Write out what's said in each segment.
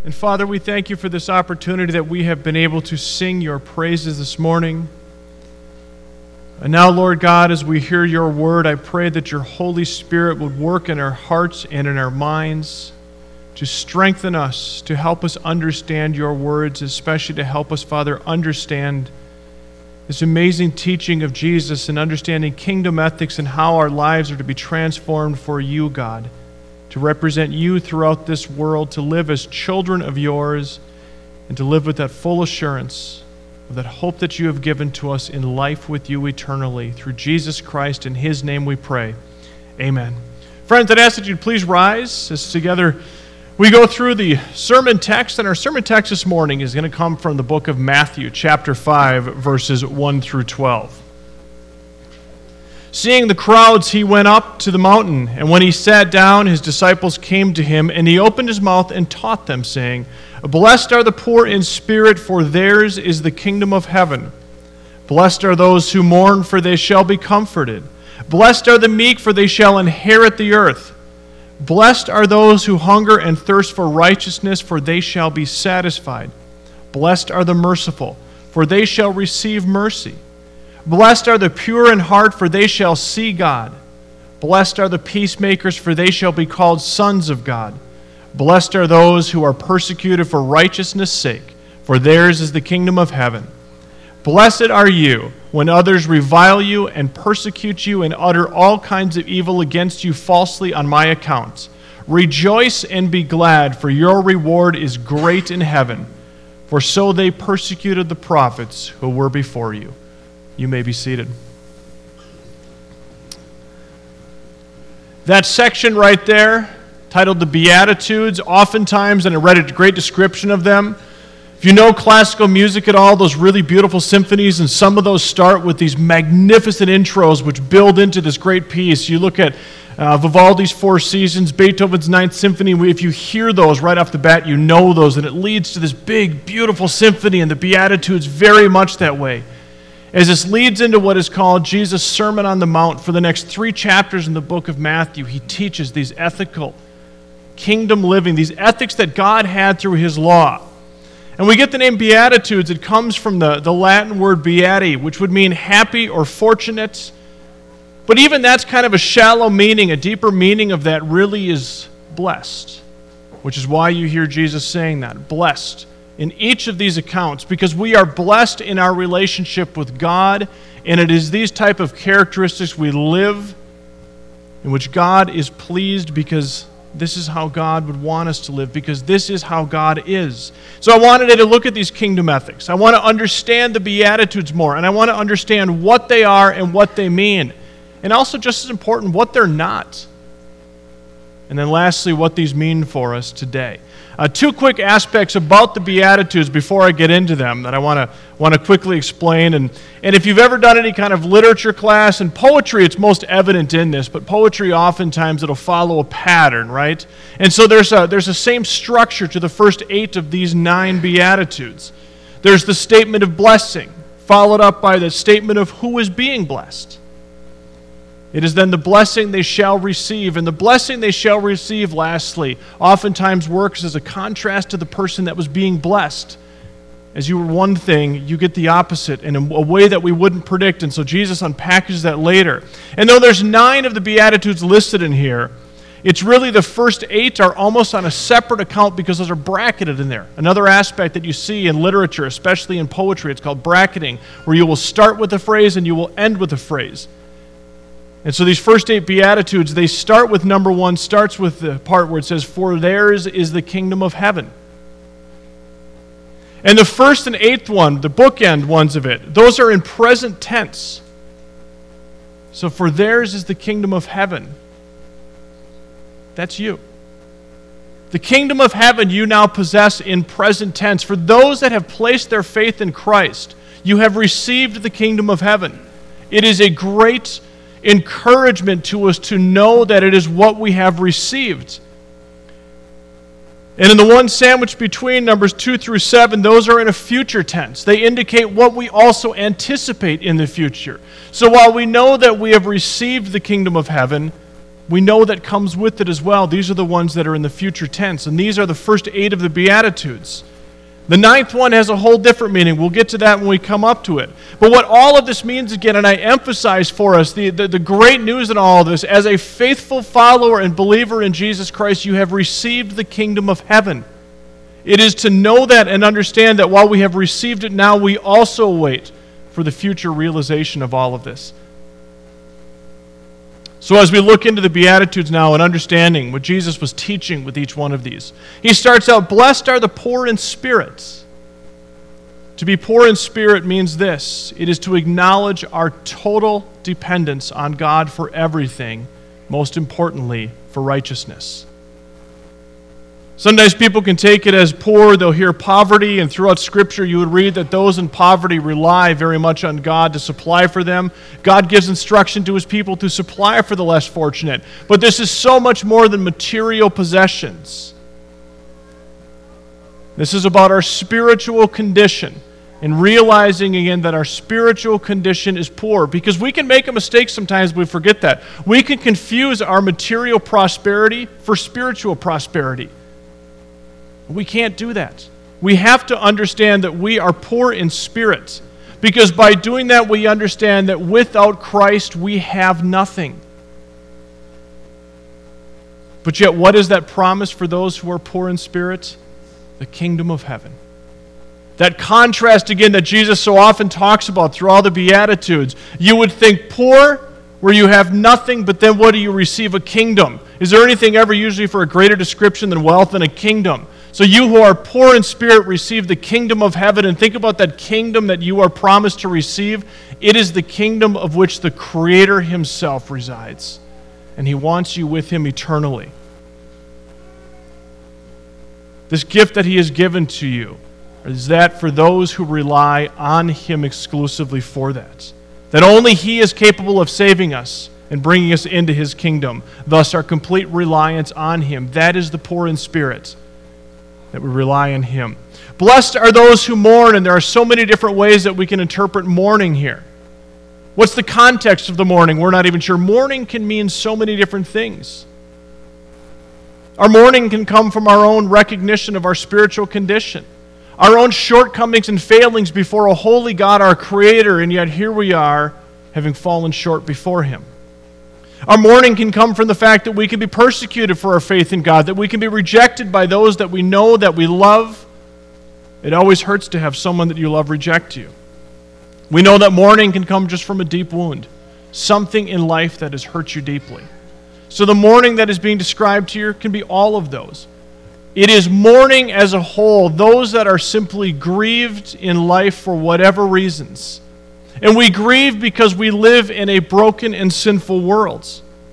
And Father, we thank you for this opportunity that we have been able to sing your praises this morning. And now, Lord God, as we hear your word, I pray that your Holy Spirit would work in our hearts and in our minds to strengthen us, to help us understand your words, especially to help us, Father, understand this amazing teaching of Jesus and understanding kingdom ethics and how our lives are to be transformed for you, God, to represent you throughout this world, to live as children of yours, and to live with that full assurance of that hope that you have given to us in life with you eternally. Through Jesus Christ, in his name we pray. Amen. Friends, I'd ask that you'd please rise as together we go through the sermon text, and our sermon text this morning is going to come from the book of Matthew, chapter 5, verses 1 through 12. Seeing the crowds, he went up to the mountain, and when he sat down, his disciples came to him, and he opened his mouth and taught them, saying, Blessed are the poor in spirit, for theirs is the kingdom of heaven. Blessed are those who mourn, for they shall be comforted. Blessed are the meek, for they shall inherit the earth. Blessed are those who hunger and thirst for righteousness, for they shall be satisfied. Blessed are the merciful, for they shall receive mercy. Blessed are the pure in heart, for they shall see God. Blessed are the peacemakers, for they shall be called sons of God. Blessed are those who are persecuted for righteousness' sake, for theirs is the kingdom of heaven. Blessed are you when others revile you and persecute you and utter all kinds of evil against you falsely on my account. Rejoice and be glad, for your reward is great in heaven. For so they persecuted the prophets who were before you. You may be seated. That section right there, titled the Beatitudes, oftentimes, and I read a great description of them. If you know classical music at all, those really beautiful symphonies, and some of those start with these magnificent intros which build into this great piece. You look at Vivaldi's Four Seasons, Beethoven's Ninth Symphony. If you hear those right off the bat, you know those, and it leads to this big, beautiful symphony, and the Beatitudes very much that way. As this leads into what is called Jesus' Sermon on the Mount, for the next 3 chapters in the book of Matthew, he teaches these ethical, kingdom living, these ethics that God had through his law. And we get the name Beatitudes. It comes from the Latin word beati, which would mean happy or fortunate. But even that's kind of a shallow meaning. A deeper meaning of that really is blessed, which is why you hear Jesus saying that, blessed, in each of these accounts, because we are blessed in our relationship with God, and it is these type of characteristics we live in which God is pleased, because this is how God would want us to live, because this is how God is. So I wanted to look at these kingdom ethics. I want to understand the Beatitudes more, and I want to understand what they are and what they mean. And also, just as important, what they're not. And then lastly, what these mean for us today. 2 quick aspects about the Beatitudes before I get into them that I want to quickly explain. And if you've ever done any kind of literature class, and poetry, it's most evident in this, but poetry oftentimes it'll follow a pattern, right? And so there's a same structure to the first 8 of these 9 Beatitudes. There's the statement of blessing, followed up by the statement of who is being blessed. It is then the blessing they shall receive. And the blessing they shall receive, lastly, oftentimes works as a contrast to the person that was being blessed. As you were one thing, you get the opposite in a way that we wouldn't predict. And so Jesus unpackages that later. And though there's 9 of the Beatitudes listed in here, it's really the first 8 are almost on a separate account because those are bracketed in there. Another aspect that you see in literature, especially in poetry, it's called bracketing, where you will start with a phrase and you will end with a phrase. And so these first 8 Beatitudes, they start with number 1, starts with the part where it says, for theirs is the kingdom of heaven. And the first and 8th one, the bookend ones of it, those are in present tense. So for theirs is the kingdom of heaven. That's you. The kingdom of heaven you now possess in present tense. For those that have placed their faith in Christ, you have received the kingdom of heaven. It is a great encouragement to us to know that it is what we have received. And in the one sandwiched between numbers 2 through 7, those are in a future tense. They indicate what we also anticipate in the future. So while we know that we have received the kingdom of heaven, We know that comes with it as well. These are the ones that are in the future tense, and these are the first 8 of the Beatitudes. The 9th one has a whole different meaning. We'll get to that when we come up to it. But what all of this means, again, and I emphasize for us, the great news in all of this, as a faithful follower and believer in Jesus Christ, you have received the kingdom of heaven. It is to know that and understand that while we have received it now, we also wait for the future realization of all of this. So as we look into the Beatitudes now and understanding what Jesus was teaching with each one of these, he starts out, "Blessed are the poor in spirit." To be poor in spirit means this: it is to acknowledge our total dependence on God for everything, most importantly, for righteousness. Sometimes people can take it as poor, they'll hear poverty, and throughout Scripture you would read that those in poverty rely very much on God to supply for them. God gives instruction to His people to supply for the less fortunate. But this is so much more than material possessions. This is about our spiritual condition, and realizing again that our spiritual condition is poor, because we can make a mistake sometimes, we forget that. We can confuse our material prosperity for spiritual prosperity. We can't do that. We have to understand that we are poor in spirit, because by doing that we understand that without Christ we have nothing. But yet, what is that promise for those who are poor in spirit? The kingdom of heaven. That contrast again that Jesus so often talks about through all the Beatitudes. You would think poor, where you have nothing, but then what do you receive? A kingdom. Is there anything ever usually for a greater description than wealth and a kingdom? So you who are poor in spirit receive the kingdom of heaven, and think about that kingdom that you are promised to receive. It is the kingdom of which the Creator Himself resides, and He wants you with Him eternally. This gift that He has given to you is that for those who rely on Him exclusively for that. That only He is capable of saving us and bringing us into His kingdom. Thus, our complete reliance on Him. That is the poor in spirit, that we rely on Him. Blessed are those who mourn, and there are so many different ways that we can interpret mourning here. What's the context of the mourning? We're not even sure. Mourning can mean so many different things. Our mourning can come from our own recognition of our spiritual condition, our own shortcomings and failings before a holy God, our Creator, and yet here we are, having fallen short before Him. Our mourning can come from the fact that we can be persecuted for our faith in God, that we can be rejected by those that we know, that we love. It always hurts to have someone that you love reject you. We know that mourning can come just from a deep wound, something in life that has hurt you deeply. So the mourning that is being described here can be all of those. It is mourning as a whole, those that are simply grieved in life for whatever reasons. And we grieve because we live in a broken and sinful world.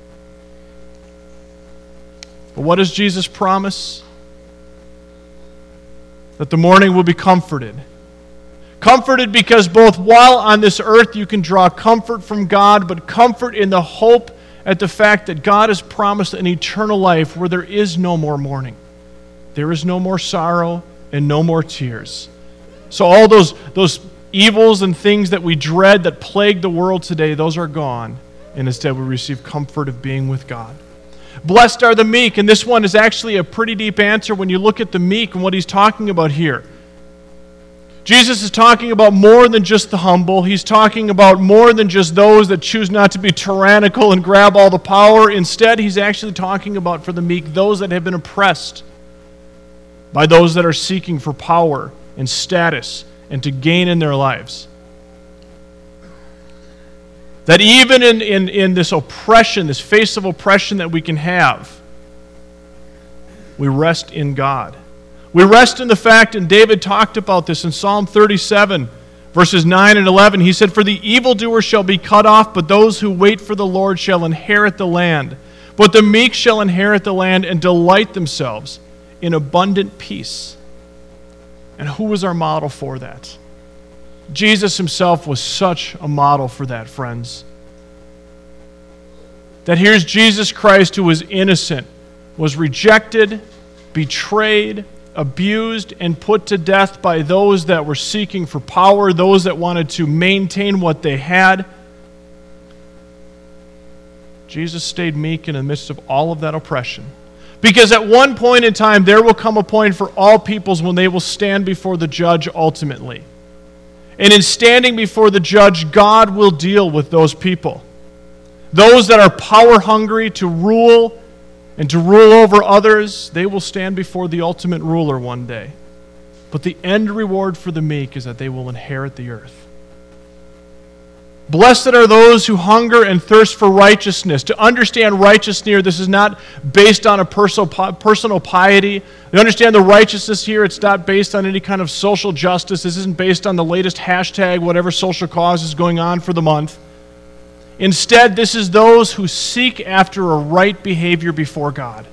But what does Jesus promise? That the mourning will be comforted. Comforted because both while on this earth you can draw comfort from God, but comfort in the hope at the fact that God has promised an eternal life where there is no more mourning. There is no more sorrow and no more tears. So all those evils and things that we dread that plague the world today, those are gone. And instead we receive comfort of being with God. Blessed are the meek, and this one is actually a pretty deep answer when you look at the meek and what he's talking about here. Jesus is talking about more than just the humble. He's talking about more than just those that choose not to be tyrannical and grab all the power. Instead, he's actually talking about, for the meek, those that have been oppressed by those that are seeking for power and status and to gain in their lives. That even in this oppression, this face of oppression that we can have, we rest in God. We rest in the fact, and David talked about this in Psalm 37, verses 9 and 11. He said, "For the evildoer shall be cut off, but those who wait for the Lord shall inherit the land. But the meek shall inherit the land and delight themselves in abundant peace." And who was our model for that? Jesus Himself was such a model for that, friends. That here's Jesus Christ, who was innocent, was rejected, betrayed, abused, and put to death by those that were seeking for power, those that wanted to maintain what they had. Jesus stayed meek in the midst of all of that oppression. Because at one point in time, there will come a point for all peoples when they will stand before the judge ultimately. And in standing before the judge, God will deal with those people. Those that are power hungry to rule and to rule over others, they will stand before the ultimate ruler one day. But the end reward for the meek is that they will inherit the earth. Blessed are those who hunger and thirst for righteousness. To understand righteousness here, this is not based on a personal piety. You understand the righteousness here, it's not based on any kind of social justice. This isn't based on the latest hashtag, whatever social cause is going on for the month. Instead, this is those who seek after a right behavior before God.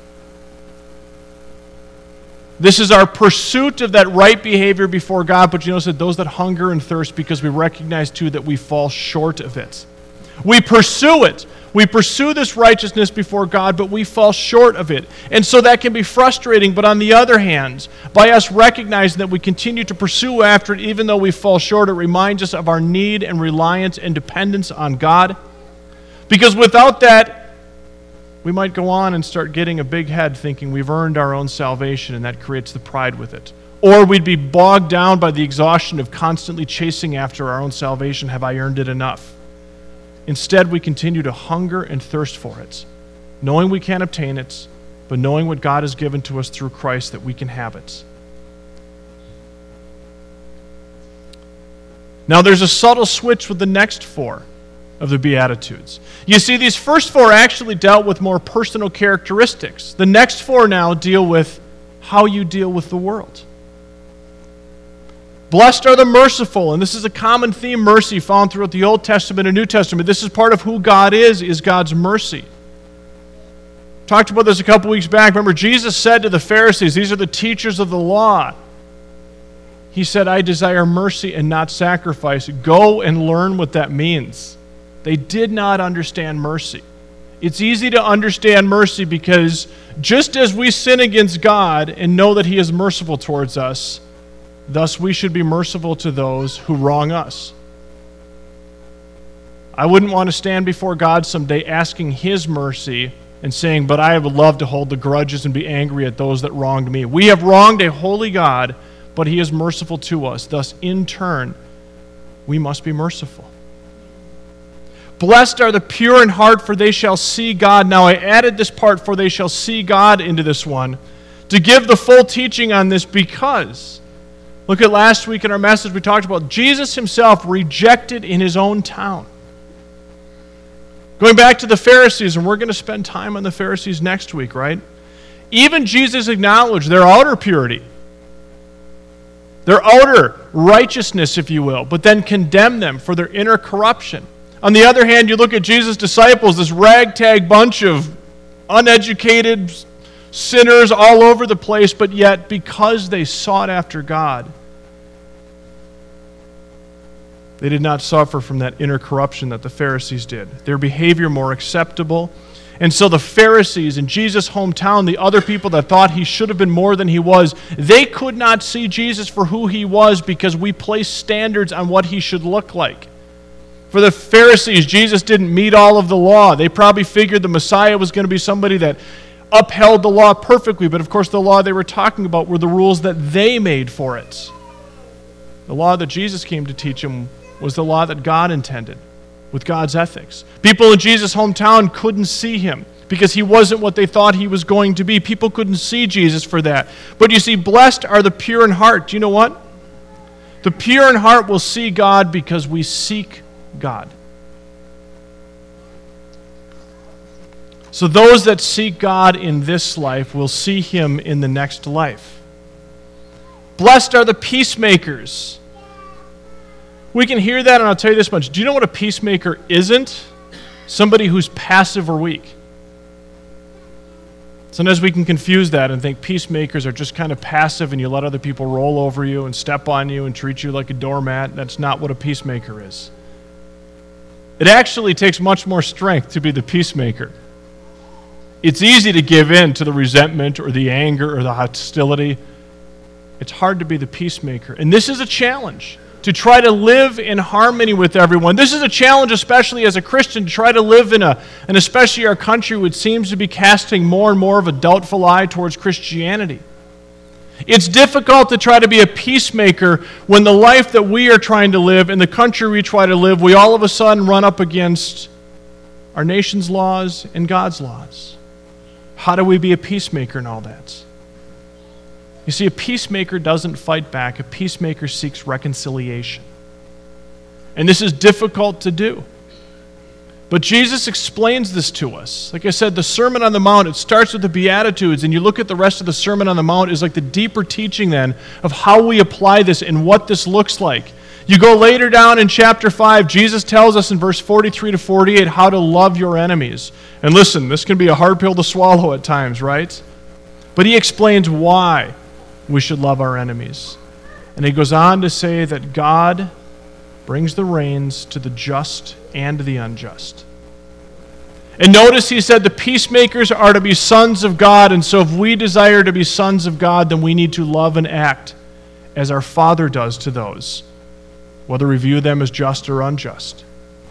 This is our pursuit of that right behavior before God, but you notice that those that hunger and thirst because we recognize too that we fall short of it. We pursue it. We pursue this righteousness before God, but we fall short of it. And so that can be frustrating, but on the other hand, by us recognizing that we continue to pursue after it even though we fall short, it reminds us of our need and reliance and dependence on God. Because without that, we might go on and start getting a big head thinking we've earned our own salvation, and that creates the pride with it. Or we'd be bogged down by the exhaustion of constantly chasing after our own salvation. Have I earned it enough? Instead, we continue to hunger and thirst for it, knowing we can't obtain it, but knowing what God has given to us through Christ that we can have it. Now, there's a subtle switch with the next four of the Beatitudes. You see, these first four actually dealt with more personal characteristics. The next four now deal with how you deal with the world. Blessed are the merciful, and this is a common theme, mercy, found throughout the Old Testament and New Testament. This is part of who God is God's mercy. Talked about this a couple weeks back. Remember, Jesus said to the Pharisees, these are the teachers of the law. He said, I desire mercy and not sacrifice. Go and learn what that means. They did not understand mercy. It's easy to understand mercy because just as we sin against God and know that He is merciful towards us, thus we should be merciful to those who wrong us. I wouldn't want to stand before God someday asking His mercy and saying, but I would love to hold the grudges and be angry at those that wronged me. We have wronged a holy God, but He is merciful to us. Thus, in turn, we must be merciful. Blessed are the pure in heart, for they shall see God. Now, I added this part, for they shall see God, into this one, to give the full teaching on this because, look at last week in our message, we talked about Jesus Himself rejected in His own town. Going back to the Pharisees, and we're going to spend time on the Pharisees next week, right? Even Jesus acknowledged their outer purity, their outer righteousness, if you will, but then condemned them for their inner corruption. On the other hand, you look at Jesus' disciples, this ragtag bunch of uneducated sinners all over the place, but yet because they sought after God, they did not suffer from that inner corruption that the Pharisees did. Their behavior more acceptable. And so the Pharisees in Jesus' hometown, the other people that thought He should have been more than He was, they could not see Jesus for who He was because we place standards on what He should look like. For the Pharisees, Jesus didn't meet all of the law. They probably figured the Messiah was going to be somebody that upheld the law perfectly, but of course the law they were talking about were the rules that they made for it. The law that Jesus came to teach them was the law that God intended, with God's ethics. People in Jesus' hometown couldn't see Him because He wasn't what they thought He was going to be. People couldn't see Jesus for that. But you see, blessed are the pure in heart. Do you know what? The pure in heart will see God because we seek God. So those that seek God in this life will see Him in the next life. Blessed are the peacemakers. We can hear that, and I'll tell you this much. Do you know what a peacemaker isn't? Somebody who's passive or weak. Sometimes we can confuse that and think peacemakers are just kind of passive and you let other people roll over you and step on you and treat you like a doormat. That's not what a peacemaker is. It actually takes much more strength to be the peacemaker. It's easy to give in to the resentment or the anger or the hostility. It's hard to be the peacemaker. And this is a challenge. to try to live in harmony with everyone. This is a challenge, especially as a Christian, to try to live in and especially our country, which seems to be casting more and more of a doubtful eye towards Christianity. It's difficult to try to be a peacemaker when the life that we are trying to live, in the country we try to live, we all of a sudden run up against our nation's laws and God's laws. How do we be a peacemaker in all that? You see, a peacemaker doesn't fight back. A peacemaker seeks reconciliation. And this is difficult to do. But Jesus explains this to us. Like I said, the Sermon on the Mount, it starts with the Beatitudes, and you look at the rest of the Sermon on the Mount is like the deeper teaching then of how we apply this and what this looks like. You go later down in chapter 5, Jesus tells us in verse 43 to 48 how to love your enemies. And listen, this can be a hard pill to swallow at times, right? But he explains why we should love our enemies. And he goes on to say that God brings the rains to the just and the unjust. And notice he said the peacemakers are to be sons of God, and so if we desire to be sons of God, then we need to love and act as our Father does to those, whether we view them as just or unjust.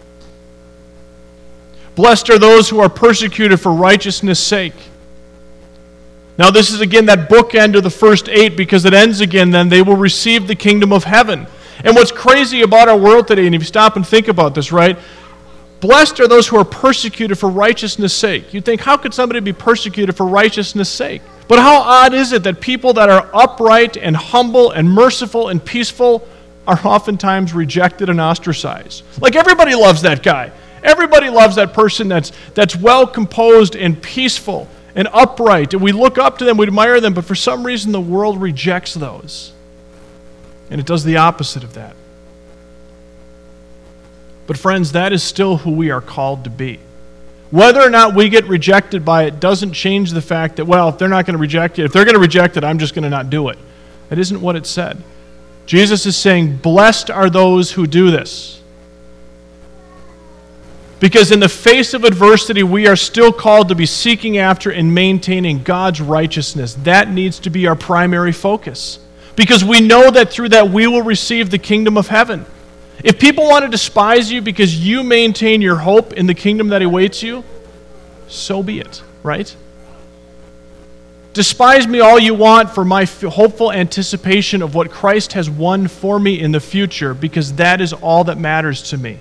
Blessed are those who are persecuted for righteousness' sake. Now this is again that bookend of the first 8, because it ends again, then they will receive the kingdom of heaven. And what's crazy about our world today, and if you stop and think about this, right? Blessed are those who are persecuted for righteousness' sake. You'd think, how could somebody be persecuted for righteousness' sake? But how odd is it that people that are upright and humble and merciful and peaceful are oftentimes rejected and ostracized? Like everybody loves that guy. Everybody loves that person that's well composed and peaceful and upright. And we look up to them, we admire them, but for some reason the world rejects those. And it does the opposite of that. But friends, that is still who we are called to be. Whether or not we get rejected by it doesn't change the fact that, well, if they're not going to reject it, if they're going to reject it, I'm just going to not do it. That isn't what it said. Jesus is saying, blessed are those who do this. Because in the face of adversity, we are still called to be seeking after and maintaining God's righteousness. That needs to be our primary focus. Because we know that through that we will receive the kingdom of heaven. If people want to despise you because you maintain your hope in the kingdom that awaits you, so be it, right? Despise me all you want for my hopeful anticipation of what Christ has won for me in the future, because that is all that matters to me.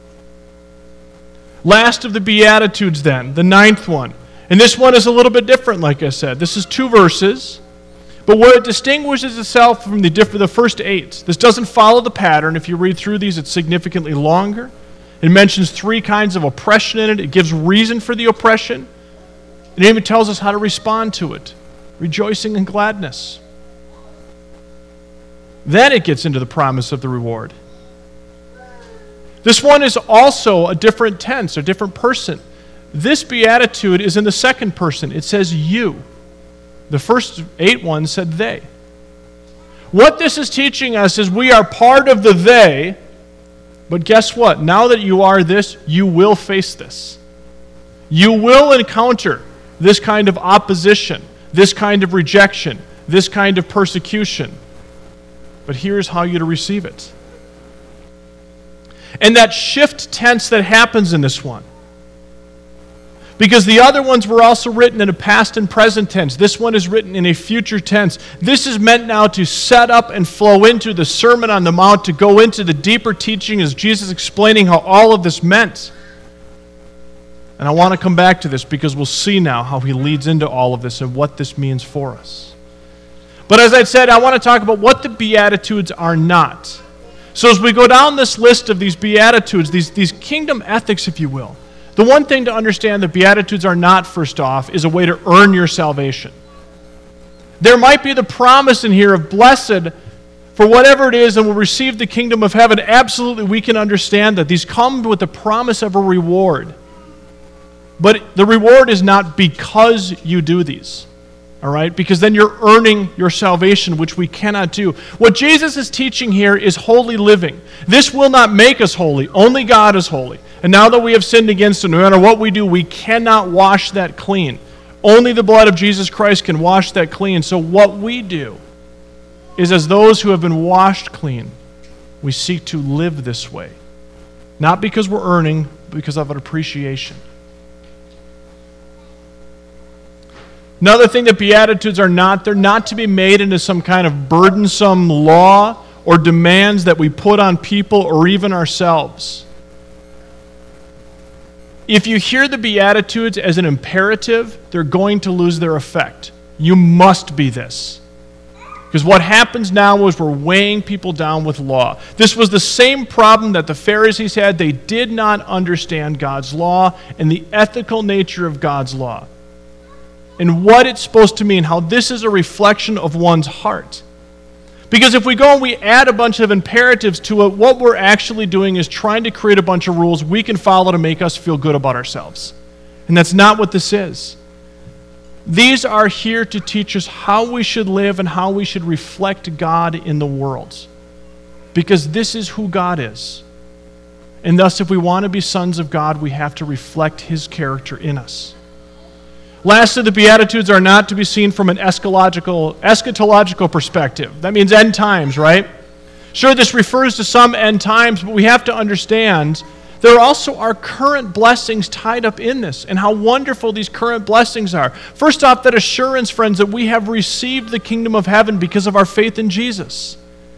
Last of the Beatitudes then, the 9th one. And this one is a little bit different, like I said. This is 2 verses. But where it distinguishes itself from the first 8, this doesn't follow the pattern. If you read through these, it's significantly longer. It mentions 3 kinds of oppression in it. It gives reason for the oppression. It even tells us how to respond to it. Rejoicing and gladness. Then it gets into the promise of the reward. This one is also a different tense, a different person. This beatitude is in the second person. It says you. The first 8 ones said they. What this is teaching us is we are part of the they, but guess what? Now that you are this, you will face this. You will encounter this kind of opposition, this kind of rejection, this kind of persecution. But here's how you're to receive it. And that shift tense that happens in this one. Because the other ones were also written in a past and present tense. This one is written in a future tense. This is meant now to set up and flow into the Sermon on the Mount, to go into the deeper teaching as Jesus explaining how all of this meant. And I want to come back to this because we'll see now how he leads into all of this and what this means for us. But as I said, I want to talk about what the Beatitudes are not. So as we go down this list of these Beatitudes, these kingdom ethics, if you will, the one thing to understand that Beatitudes are not, first off, is a way to earn your salvation. There might be the promise in here of blessed for whatever it is and will receive the kingdom of heaven. Absolutely, we can understand that. These come with the promise of a reward. But the reward is not because you do these. All right? Because then you're earning your salvation, which we cannot do. What Jesus is teaching here is holy living. This will not make us holy. Only God is holy. And now that we have sinned against him, no matter what we do, we cannot wash that clean. Only the blood of Jesus Christ can wash that clean. So what we do is, as those who have been washed clean, we seek to live this way. Not because we're earning, but because of an appreciation. Another thing that Beatitudes are not, they're not to be made into some kind of burdensome law or demands that we put on people or even ourselves. If you hear the Beatitudes as an imperative, they're going to lose their effect. You must be this. Because what happens now is we're weighing people down with law. This was the same problem that the Pharisees had. They did not understand God's law and the ethical nature of God's law and what it's supposed to mean, how this is a reflection of one's heart. Because if we go and we add a bunch of imperatives to it, what we're actually doing is trying to create a bunch of rules we can follow to make us feel good about ourselves. And that's not what this is. These are here to teach us how we should live and how we should reflect God in the world. Because this is who God is. And thus, if we want to be sons of God, we have to reflect His character in us. Lastly, the Beatitudes are not to be seen from an eschatological perspective. That means end times, right? Sure, this refers to some end times, but we have to understand there also are current blessings tied up in this, and how wonderful these current blessings are. First off, that assurance, friends, that we have received the kingdom of heaven because of our faith in Jesus.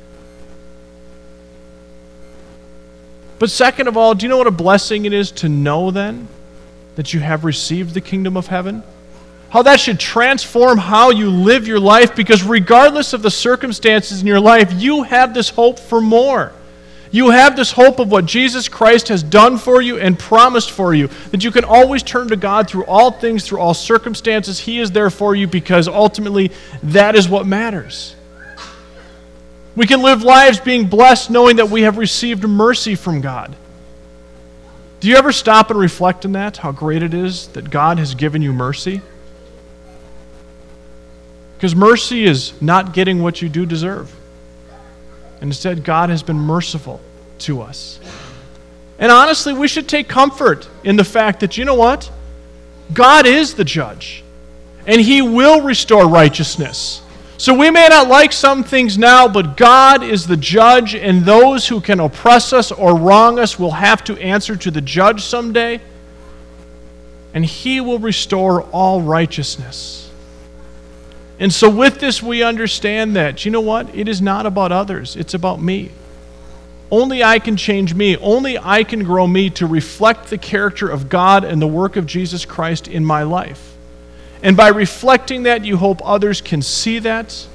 But second of all, do you know what a blessing it is to know then that you have received the kingdom of heaven? How that should transform how you live your life, because regardless of the circumstances in your life, you have this hope for more. You have this hope of what Jesus Christ has done for you and promised for you, that you can always turn to God through all things, through all circumstances. He is there for you because ultimately that is what matters. We can live lives being blessed knowing that we have received mercy from God. Do you ever stop and reflect on that, how great it is that God has given you mercy? Because mercy is not getting what you do deserve. And instead, God has been merciful to us. And honestly, we should take comfort in the fact that, you know what? God is the judge, and He will restore righteousness. So we may not like some things now, but God is the judge, and those who can oppress us or wrong us will have to answer to the judge someday, and He will restore all righteousness. And so with this, we understand that, you know what? It is not about others. It's about me. Only I can change me. Only I can grow me to reflect the character of God and the work of Jesus Christ in my life. And by reflecting that, you hope others can see that.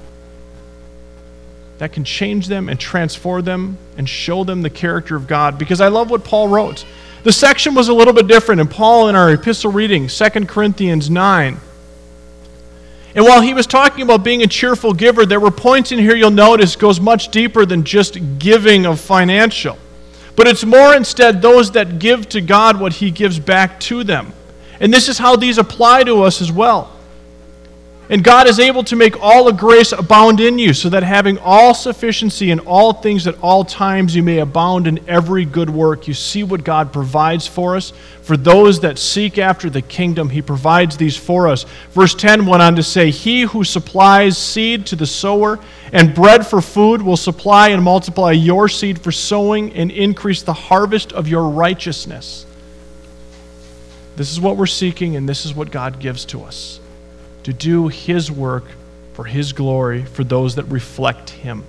That can change them and transform them and show them the character of God. Because I love what Paul wrote. The section was a little bit different. And Paul, in our epistle reading, 2 Corinthians 9, and while he was talking about being a cheerful giver, there were points in here you'll notice goes much deeper than just giving of financial. But it's more instead those that give to God what He gives back to them. And this is how these apply to us as well. And God is able to make all of grace abound in you, so that having all sufficiency in all things at all times you may abound in every good work. You see what God provides for us. For those that seek after the kingdom, He provides these for us. Verse 10 went on to say, He who supplies seed to the sower and bread for food will supply and multiply your seed for sowing and increase the harvest of your righteousness. This is what we're seeking, and this is what God gives to us. To do His work for His glory, for those that reflect Him.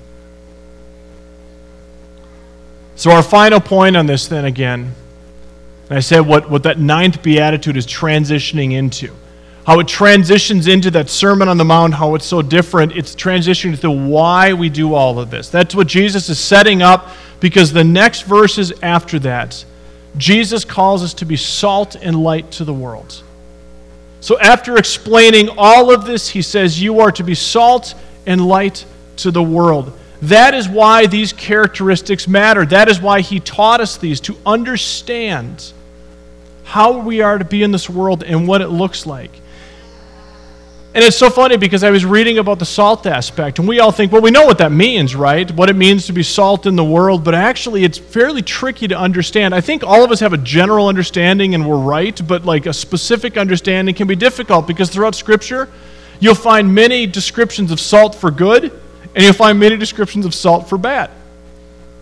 So our final point on this then again, and I said what that ninth beatitude is transitioning into. How it transitions into that Sermon on the Mount, how it's so different. It's transitioning to why we do all of this. That's what Jesus is setting up, because the next verses after that, Jesus calls us to be salt and light to the world. So after explaining all of this, He says, you are to be salt and light to the world. That is why these characteristics matter. That is why He taught us these, to understand how we are to be in this world and what it looks like. And it's so funny because I was reading about the salt aspect, and we all think, well, we know what that means, right? What it means to be salt in the world, but actually it's fairly tricky to understand. I think all of us have a general understanding and we're right, but like a specific understanding can be difficult, because throughout Scripture, you'll find many descriptions of salt for good, and you'll find many descriptions of salt for bad.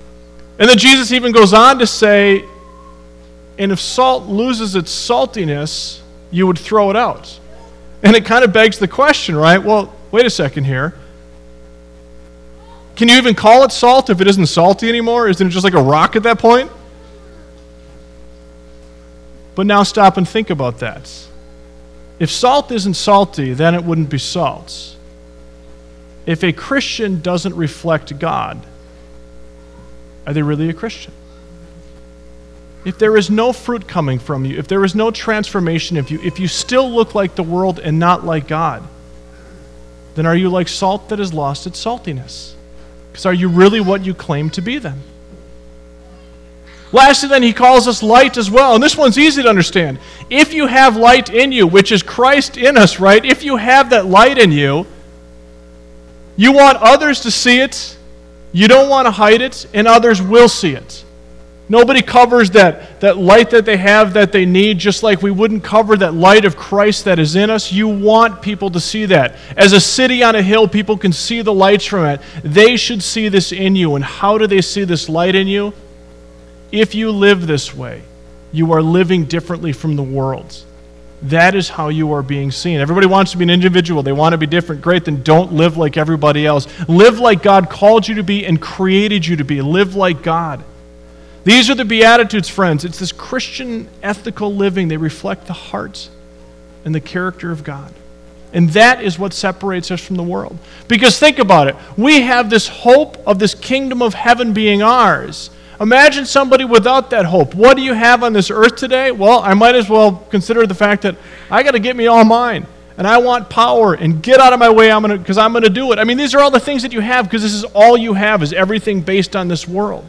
And then Jesus even goes on to say, and if salt loses its saltiness, you would throw it out. And it kind of begs the question, right? Well, wait a second here. Can you even call it salt if it isn't salty anymore? Isn't it just like a rock at that point? But now stop and think about that. If salt isn't salty, then it wouldn't be salt. If a Christian doesn't reflect God, are they really a Christian? If there is no fruit coming from you, if there is no transformation of you, if you still look like the world and not like God, then are you like salt that has lost its saltiness? Because are you really what you claim to be then? Lastly, then, he calls us light as well. And this one's easy to understand. If you have light in you, which is Christ in us, right? If you have that light in you, you want others to see it, you don't want to hide it, and others will see it. Nobody covers that light that they have that they need, just like we wouldn't cover that light of Christ that is in us. You want people to see that. As a city on a hill, people can see the lights from it. They should see this in you. And how do they see this light in you? If you live this way, you are living differently from the world. That is how you are being seen. Everybody wants to be an individual. They want to be different. Great, then don't live like everybody else. Live like God called you to be and created you to be. Live like God. These are the Beatitudes, friends. It's this Christian ethical living. They reflect the heart and the character of God. And that is what separates us from the world. Because think about it. We have this hope of this kingdom of heaven being ours. Imagine somebody without that hope. What do you have on this earth today? Well, I might as well consider the fact that I got to get me all mine. And I want power, and get out of my way because I'm going to do it. I mean, these are all the things that you have because this is all you have, is everything based on this world.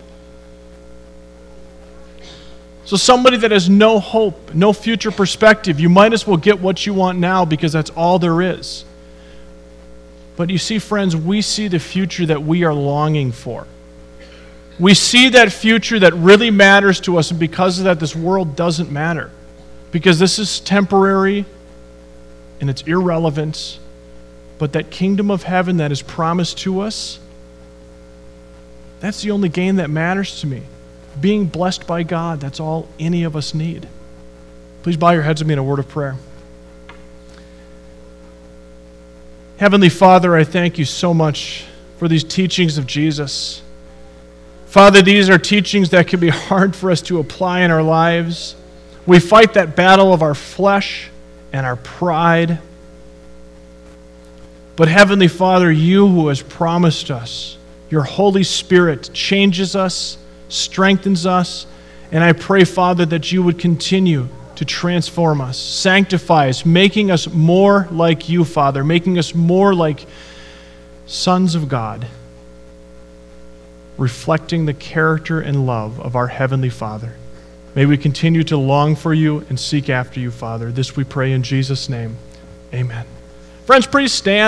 So somebody that has no hope, no future perspective, you might as well get what you want now because that's all there is. But you see, friends, we see the future that we are longing for. We see that future that really matters to us, and because of that, this world doesn't matter. Because this is temporary, and it's irrelevant. But that kingdom of heaven that is promised to us, that's the only gain that matters to me. Being blessed by God, that's all any of us need. Please bow your heads with me in a word of prayer. Heavenly Father, I thank you so much for these teachings of Jesus. Father, these are teachings that can be hard for us to apply in our lives. We fight that battle of our flesh and our pride. But Heavenly Father, you who has promised us, your Holy Spirit changes us, strengthens us, and I pray, Father, that you would continue to transform us, sanctify us, making us more like you, Father, making us more like sons of God, reflecting the character and love of our Heavenly Father. May we continue to long for you and seek after you, Father. This we pray in Jesus' name. Amen. Friends, please stand.